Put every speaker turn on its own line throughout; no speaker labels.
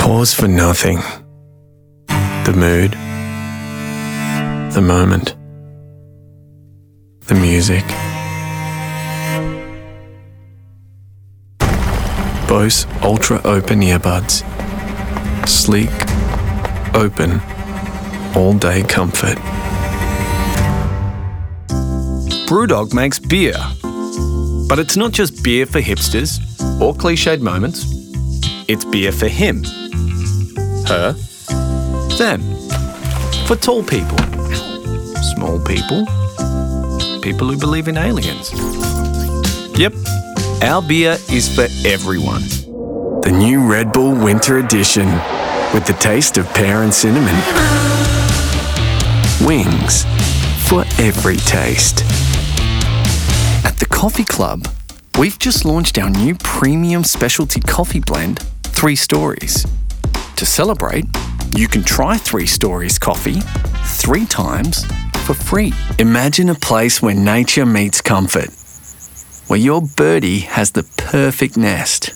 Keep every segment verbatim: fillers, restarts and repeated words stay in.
Pause for nothing. The mood. The moment. The music. Bose Ultra Open Earbuds. Sleek, open, all-day comfort.
Brewdog makes beer. But it's not just beer for hipsters or cliched moments. It's beer for him, her, them. For tall people, small people, people who believe in aliens. Yep, our beer is for everyone.
The new Red Bull Winter Edition with the taste of pear and cinnamon. Wings for every taste.
At the Coffee Club, we've just launched our new premium specialty coffee blend, Three Stories. To celebrate, you can try Three Stories coffee three times for free. Imagine a place where nature meets comfort, where your birdie has the perfect nest.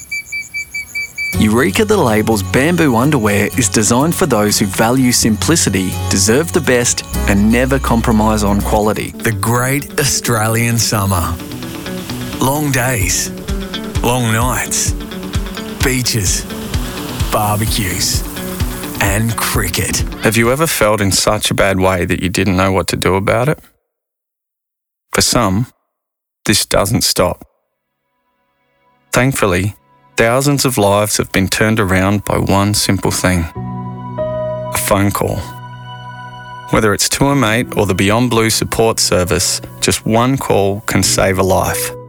Eureka the Label's bamboo underwear is designed for those who value simplicity, deserve the best, and never compromise on quality. The great Australian summer. Long days, long nights, beaches, barbecues, and cricket.
Have you ever felt in such a bad way that you didn't know what to do about it? For some, this doesn't stop. Thankfully, thousands of lives have been turned around by one simple thing: a phone call. Whether it's to a mate or the Beyond Blue support service, just one call can save a life.